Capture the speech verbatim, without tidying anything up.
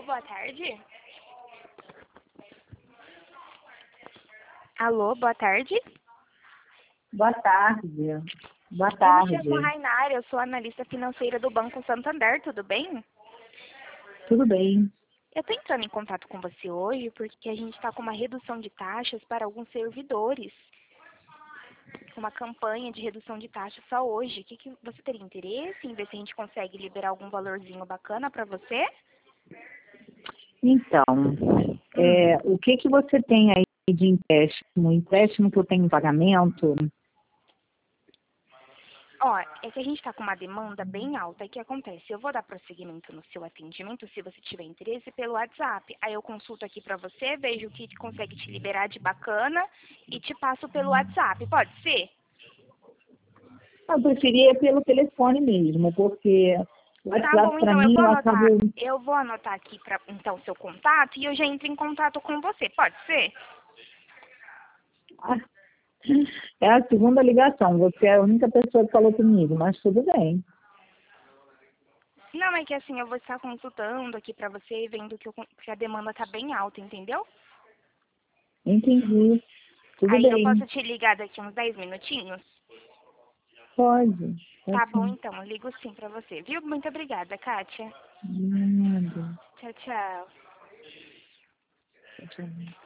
boa tarde. Alô, boa tarde. Boa tarde. Boa Eu tarde. me chamo Rainara, eu sou analista financeira do Banco Santander, tudo bem? Tudo bem? Eu estou entrando em contato com você hoje porque a gente está com uma redução de taxas para alguns servidores. Uma campanha de redução de taxas só hoje. O que, que você teria interesse em ver se a gente consegue liberar algum valorzinho bacana para você? Então, Hum. é, o que, que você tem aí de empréstimo? Empréstimo que eu tenho em pagamento? Ó, é que a gente está com uma demanda bem alta. E o que acontece? Eu vou dar prosseguimento no seu atendimento, se você tiver interesse, pelo WhatsApp. Aí eu consulto aqui para você, vejo o que consegue te liberar de bacana e te passo pelo WhatsApp. Pode ser? Eu preferia pelo telefone mesmo, porque o Tá bom, WhatsApp para então eu mim vou eu anotar. acabo... Eu vou anotar aqui para então seu contato e eu já entro em contato com você. Pode ser? Ah, é a segunda ligação, você é a única pessoa que falou comigo, mas tudo bem. Não, é que assim, eu vou estar consultando aqui pra você e vendo que, eu, que a demanda tá bem alta, entendeu? Entendi. Tudo Aí eu posso bem. te ligar daqui uns dez minutinhos? Pode. É Tá bom, assim. então, eu ligo sim pra você, viu? Muito obrigada, Kátia. Nada. Tchau, tchau. Tchau.